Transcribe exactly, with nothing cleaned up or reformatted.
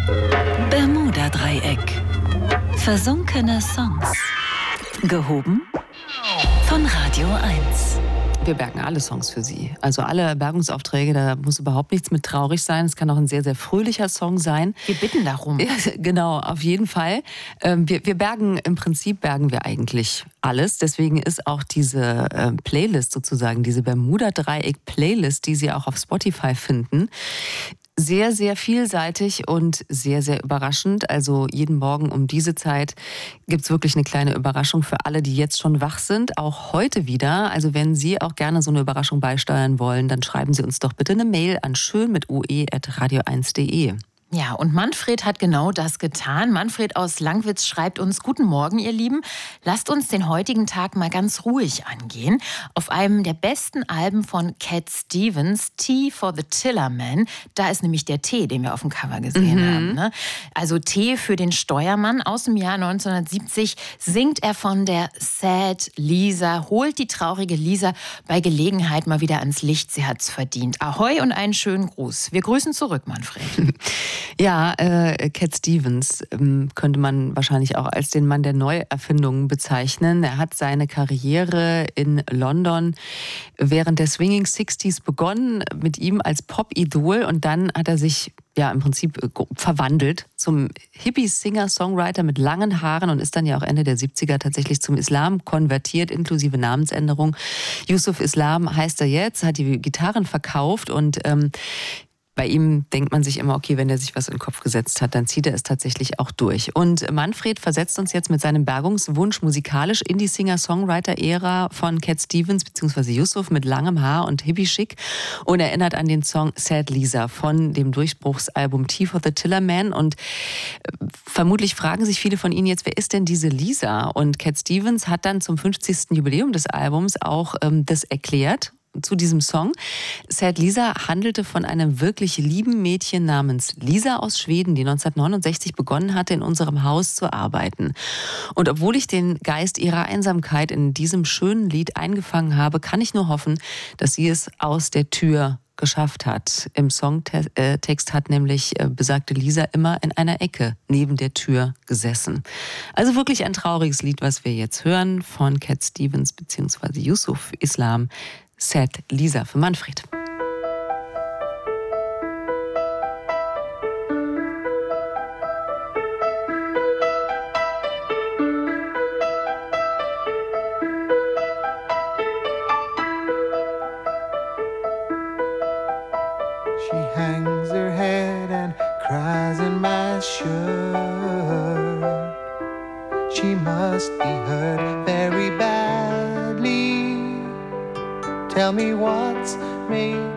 Bermuda-Dreieck. Versunkene Songs. Gehoben von Radio eins. Wir bergen alle Songs für Sie. Also alle Bergungsaufträge, da muss überhaupt nichts mit traurig sein. Es kann auch ein sehr, sehr fröhlicher Song sein. Wir bitten darum. Ja, genau, auf jeden Fall. Wir, wir bergen, im Prinzip bergen wir eigentlich alles. Deswegen ist auch diese äh, Playlist sozusagen, diese Bermuda-Dreieck-Playlist, die Sie auch auf Spotify finden, sehr, sehr vielseitig und sehr, sehr überraschend. Also jeden Morgen um diese Zeit gibt's wirklich eine kleine Überraschung für alle, die jetzt schon wach sind. Auch heute wieder. Also wenn Sie auch gerne so eine Überraschung beisteuern wollen, dann schreiben Sie uns doch bitte eine Mail an schön mit ue at radio eins punkt de. Ja, und Manfred hat genau das getan. Manfred aus Langwitz schreibt uns: Guten Morgen, ihr Lieben. Lasst uns den heutigen Tag mal ganz ruhig angehen. Auf einem der besten Alben von Cat Stevens, T for the Tillerman, da ist nämlich der T, den wir auf dem Cover gesehen mhm. haben. Ne? Also T für den Steuermann. Aus dem Jahr neunzehnhundertsiebzig singt er von der Sad Lisa, holt die traurige Lisa bei Gelegenheit mal wieder ans Licht. Sie hat's verdient. Ahoi und einen schönen Gruß. Wir grüßen zurück, Manfred. Ja, äh, Cat Stevens ähm, könnte man wahrscheinlich auch als den Mann der Neuerfindungen bezeichnen. Er hat seine Karriere in London während der Swinging Sixties begonnen, mit ihm als Pop-Idol, und dann hat er sich ja im Prinzip verwandelt zum Hippie-Singer-Songwriter mit langen Haaren und ist dann ja auch Ende der siebziger tatsächlich zum Islam konvertiert, inklusive Namensänderung. Yusuf Islam heißt er jetzt, hat die Gitarren verkauft und ähm, bei ihm denkt man sich immer, okay, wenn er sich was in den Kopf gesetzt hat, dann zieht er es tatsächlich auch durch. Und Manfred versetzt uns jetzt mit seinem Bergungswunsch musikalisch in die Singer-Songwriter-Ära von Cat Stevens bzw. Yusuf mit langem Haar und Hippie-Schick und erinnert an den Song Sad Lisa von dem Durchbruchsalbum T for the Tillerman. Und vermutlich fragen sich viele von Ihnen jetzt, wer ist denn diese Lisa? Und Cat Stevens hat dann zum fünfzigsten Jubiläum des Albums auch ähm, das erklärt zu diesem Song. Sad Lisa handelte von einem wirklich lieben Mädchen namens Lisa aus Schweden, die neunzehnhundertneunundsechzig begonnen hatte, in unserem Haus zu arbeiten. Und obwohl ich den Geist ihrer Einsamkeit in diesem schönen Lied eingefangen habe, kann ich nur hoffen, dass sie es aus der Tür geschafft hat. Im Songtext hat nämlich besagte Lisa immer in einer Ecke neben der Tür gesessen. Also wirklich ein trauriges Lied, was wir jetzt hören von Cat Stevens bzw. Yusuf Islam. Sad Lisa für Manfred. She hangs her head and cries in my shirt. She must be hurt very badly. Tell me what's made